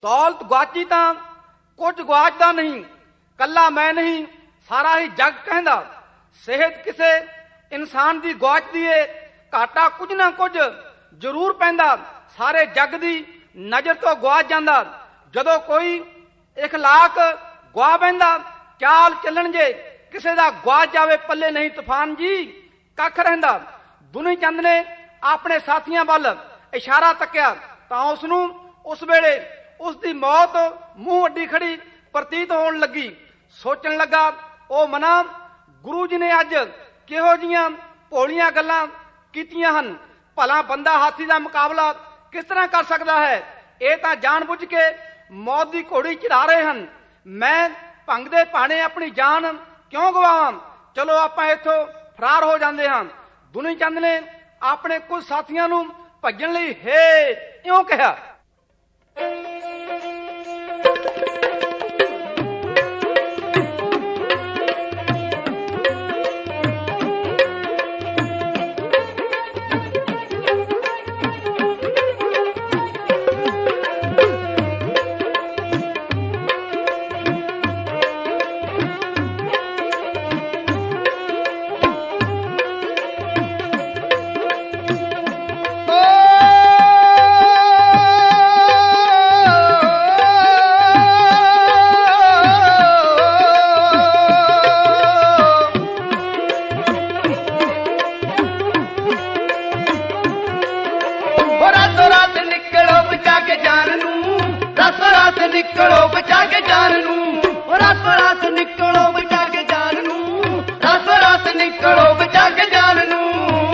ਦੌਲਤ ਗੁਆਚੀ ਤਾਂ ਕੁਝ ਗੁਆਚਦਾ ਨਹੀਂ, ਕੱਲਾ ਮੈਂ ਨਹੀਂ ਸਾਰਾ ਹੀ ਜੱਗ ਕਹਿੰਦਾ। ਸਿਹਤ ਕਿਸੇ ਇਨਸਾਨ ਦੀ ਗੁਆਚਦੀ ਏ, ਘਾਟਾ ਕੁਝ ਨਾ ਕੁਝ ਜ਼ਰੂਰ ਪੈਂਦਾ, ਸਾਰੇ ਜੱਗ ਦੀ ਨਜ਼ਰ ਤੋਂ ਗੁਆਚ ਜਾਂਦਾ। ਜਦੋਂ ਕੋਈ ਇਖਲਾਕ ਗੁਆ ਬਹਿੰਦਾ, ਚਾਲ ਚੱਲਣ ਜੇ ਕਿਸੇ ਦਾ ਗੁਆਚ ਜਾਵੇ, ਪੱਲੇ ਨਹੀਂ ਤੂਫਾਨ ਜੀ ਕੱਖ ਰਹਿੰਦਾ। ਦੁਨੀ ਚੰਦ ਨੇ ਆਪਣੇ ਸਾਥੀਆਂ ਵੱਲ ਇਸ਼ਾਰਾ ਤੱਕਿਆ ਤਾਂ ਉਸ ਨੂੰ ਉਸ ਵੇਲੇ ਉਸ ਦੀ ਮੌਤ ਮੂੰਹ ਅੱਡੀ ਖੜੀ ਪ੍ਰਤੀਤ ਹੋਣ ਲੱਗੀ। ਸੋਚਣ ਲੱਗਾ, ਉਹ ਮਨਾ ਗੁਰੂ ਜੀ ਨੇ ਅੱਜ ਕਿਹੋ ਜੀਆਂ ਭੋਲੀਆਂ ਗੱਲਾਂ ਕੀਤੀਆਂ ਹਨ। ਭਲਾ ਬੰਦਾ ਹਾਥੀ ਦਾ ਮੁਕਾਬਲਾ ਕਿਸ ਤਰ੍ਹਾਂ ਕਰ ਸਕਦਾ ਹੈ? ਇਹ ਤਾਂ ਜਾਣ ਬੁੱਝ ਕੇ ਮੌਤ ਦੀ ਘੋੜੀ ਚੜਾ ਰਹੇ ਹਨ। ਮੈਂ ਭੰਗ ਦੇ ਭਾਣੇ ਆਪਣੀ ਜਾਨ ਕਿਉਂ ਗਵਾਵਾਂ? ਚਲੋ ਆਪਾਂ ਇੱਥੋਂ ਫਰਾਰ ਹੋ ਜਾਂਦੇ ਹਾਂ। ਦੁਨੀ ਚੰਦ ਨੇ ਆਪਣੇ ਕੁਝ ਸਾਥੀਆਂ ਨੂੰ ਭੱਜਣ ਲਈ ਇਉਂ ਕਿਹਾ। ਨਿਕਲੋ ਬਚਾ ਕੇ ਜਾਨ ਨੂੰ, ਰਾਤੋਂ ਰਾਤ ਨਿਕਲੋ ਬਚਾ ਕੇ ਜਾਨ ਨੂੰ, ਰਾਤੋਂ ਰਾਤ ਨਿਕਲੋ ਬਚਾ ਕੇ ਜਾਨ ਨੂੰ।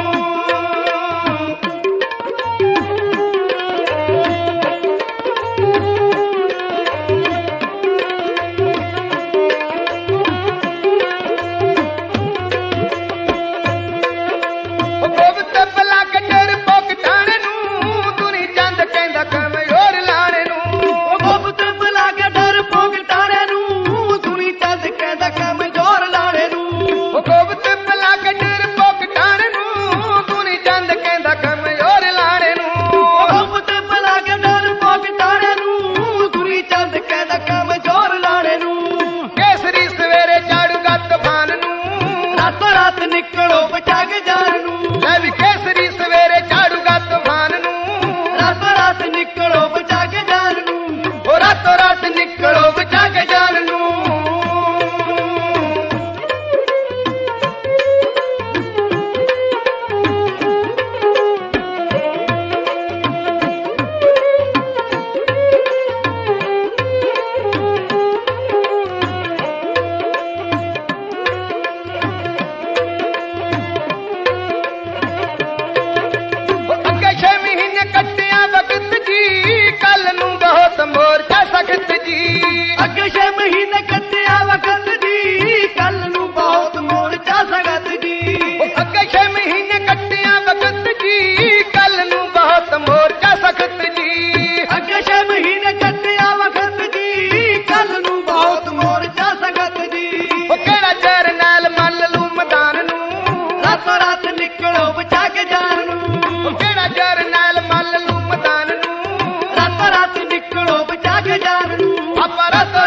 ਗੋਬਤ ਬਲਾ ਕੇ ਡਰ ਪੋਕ ਟਾਣੇ ਨੂੰ, ਦੁਨੀ ਚੰਦ ਕਹਿੰਦਾ ਕਮ ਹੋਰ ਲਾਣੇ ਨੂੰ। ਗੋਬਤ ਬਲਾ ਕੇ ਡਰ ਪੋਕ ਟਾਣੇ ਨੂੰ, ਦੁਨੀ ਚੰਦ ਕਹਿੰਦਾ ਕਮ ਜ਼ੋਰ ਲਾਣੇ ਨੂੰ। ਗੋਬਤ ਬਲਾ ਕੇ ਡਰ ਪੋਕ ਟਾਣੇ ਨੂੰ, ਦੁਨੀ ਚੰਦ ਕਹਿੰਦਾ ਕਮ ਹੋਰ ਲਾਣੇ ਨੂੰ। ਗੋਬਤ ਬਲਾ ਕੇ ਡਰ ਪੋਕ ਟਾਣੇ ਨੂੰ, ਦੁਨੀ ਚੰਦ ਕਹਿੰਦਾ ਕਮ ਜ਼ੋਰ ਲਾਣੇ ਨੂੰ। ਕੇਸਰੀ ਸਵੇਰੇ ਝਾੜੂਗਾ ਤੂਫਾਨ ਨੂੰ, ਰਾਤੋਂ ਰਾਤ ਨਿਕਲੋ ਬਚਾ ਕੇ ਜਾਨ ਨੂੰ। ਲੈ ਵੀ ਕੇਸਰੀ ਸਵੇਰੇ ਝਾੜੂਗਾ ਤੂਫਾਨ ਨੂੰ, ਰਾਤੋਂ ਰਾਤ ਨਿਕਲੋ ਬਚਾ ਕੇ ਜਾਨ ਨੂੰ। ਉਹ ਰਾਤੋਂ ਰਾਤ ਨਿਕਲੋ ਬਚਾ ਕੇ ਜਾਨ ਨੂੰ। ਅੱਗੇ 6 ਮਹੀਨੇ ਕੱਟਿਆ ਵਕਤ ਜੀ, ਕੱਲ ਨੂੰ ਬਹੁਤ ਮੋਰਚਾ ਸਖਤ ਜੀ। ਅੱਗੇ 6 ਮਹੀਨੇ ਕੱਟਿਆ ਵਕਤ ਜੀ, ਕੱਲ ਨੂੰ ਬਹੁਤ ਮੋਰਚਾ ਸਖਤ ਜੀ। ਅੱਗੇ 6 ਮਹੀਨੇ ਕੱਟਿਆ ਵਕਤ ਜੀ, ਕੱਲ ਨੂੰ ਬਹੁਤ ਮੋਰਚਾ ਸਖਤ ਜੀ। ਅੱਗੇ 6 ਮਹੀਨੇ ਕੱਟਿਆ ਵਕਤ ਜੀ, ਕੱਲ ਨੂੰ ਬਹੁਤ ਮੋਰਚਾ ਸਖਤ ਜੀ। ਉਹ ਕਿਹੜਾ ਜਰਨੈਲ ਮੰਨ ਲੂ ਮੈਦਾਨ ਨੂੰ, ਰਾਤੋਂ ਰਾਤ ਨਿਕਲੋ ਬਚਾ ਕੇ ਜਾਨ ਨੂੰ। ਕਿਹੜਾ ਜਰਨੈਲ ਮੰਨ ਲੂ ਮੈਦਾਨ ਨੂੰ, ਰਾਤੋਂ ਰਾਤ ਨਿਕਲੋ ਬਚਾ ਕੇ ਜਾਨ ਨੂੰ। ਆਪਾਂ ਰਾਤੋਂ